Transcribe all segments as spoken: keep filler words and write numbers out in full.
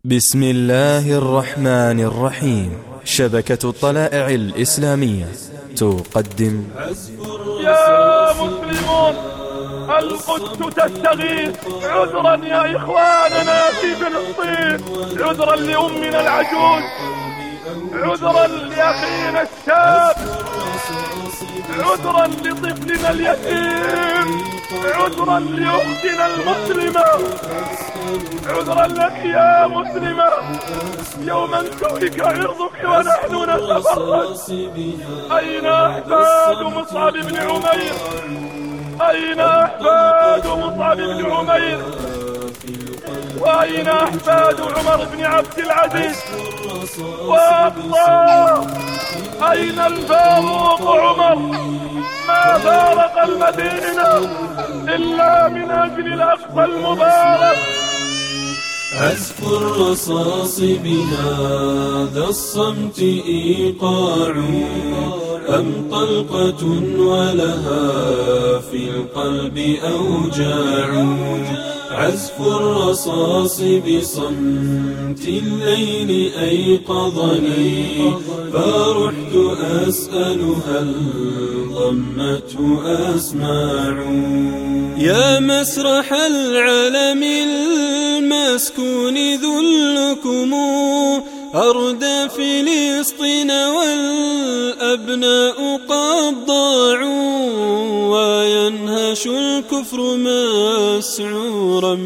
بسم الله الرحمن الرحيم. شبكة الطلائع الإسلامية تقدم يا مسلمون، القدس تستغيث. عذرا يا إخواننا في فلسطين، عذرا لأمنا العجوز، عذرا لأخينا الشاب، عذرا لطفلنا اليتيم، عذرا لأختنا المسلمة، عذرا لك يا مسلمة. يوما انتهك عرضك ونحن نتفرج. أين أحفاد مصعب بن عمير؟ أين أحفاد مصعب بن عمير؟ وأين أحفاد عمر بن عبد العزيز؟ والله أين الفاروق عمر؟ ما فارق المدينة إلا من أجل الأقصى المبارك. عزف الرصاص بهذا الصمت إيقاع، أم طلقة ولها في القلب أوجاع. عزف الرصاص بصمت الليل أيقظني، فرحت أسأل هل ضمته أسماع. يا مسرح العالم المسكون ذلكم، أرض فلسطين والأبناء قد ضاعوا، وينهش الكفر مسعورا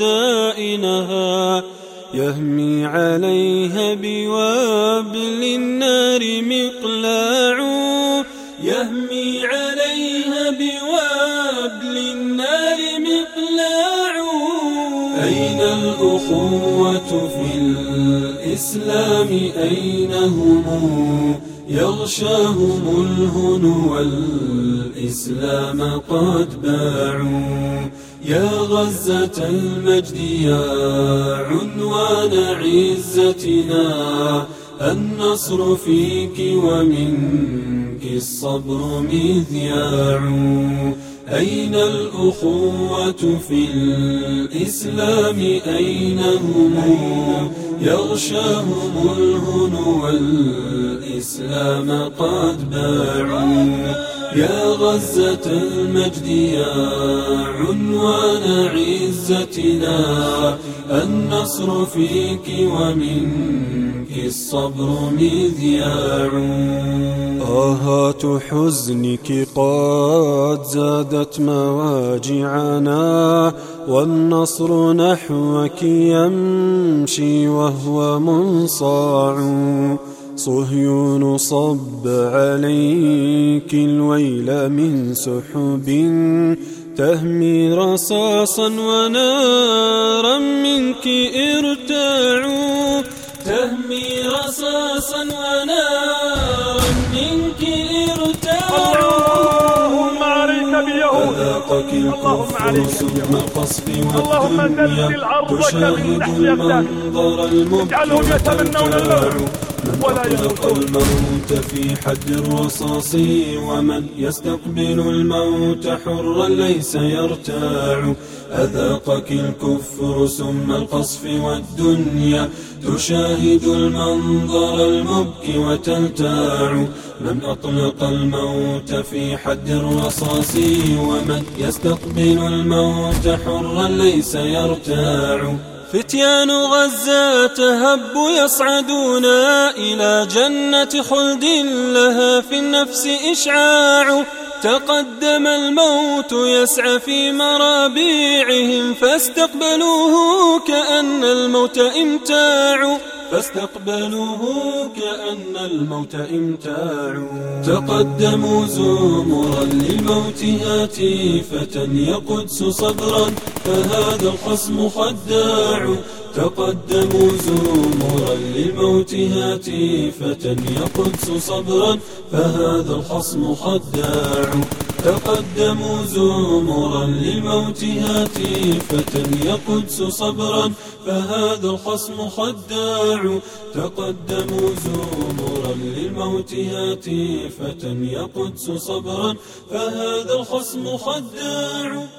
مدائنها، يهمي عليها بوابل النار مقلاع، يهمي عليها بوابل النار مقلاع. أين الأخوة في الإسلام؟ أين هم؟ يغشاهم الهن والإسلام قد باعوا. يا غزة المجد يا عنوان عزتنا، النصر فيك ومنك الصبر مذياع. أين الأخوة في الإسلام؟ أين هم؟ يغشاهم الهن والإسلام قد باعوا. يا غزة المجد يا عنوان عزتنا، النصر فيك ومنك الصبر مذياع. آهات حزنك قد زادت مواجعنا، والنصر نحوك يمشي وهو منصاع. صهيون صب عليك الويل من سحب، تهمي رصاصا ونارا منك ارتاعوا، تهمي رصاصا ونارا منك ارتاعوا. اللهم عليك بيهود، اللهم عليك بيهود، اللهم زلزل عرضك من تحت يدك، اجعلهم يتمنون الموت ولا يموتون. الموت في حد الرصاص، ومن يستقبل الموت حرا ليس يرتاع. أذاقك الكفر سم القصف والدنيا، تشاهد المنظر المبكي وتلتاع. من أطلق الموت في حد الرصاص، ومن يستقبل الموت حرا ليس يرتاع. فتيان غزة هبوا يصعدون إلى جنة خلد لها في النفس إشعاع. تقدم الموت يسعى في مرابيعهم، فاستقبلوه كأن الموت إمتاع، فاستقبلوه كأن الموت إمتاع. تقدموا زمرا للموت هاتفة، يا قدس صبرا فهذا الخصم خداع. تقدموا زمرا للموت هاتفة، يا قدس صبرا فهذا الخصم خداع. تقدموا زمرا للموت هاتفة، يا قدس صبرا فهذا الخصم خداع. تقدموا زمرا للموت هاتفة، يا قدس صبرا فهذا الخصم خداع.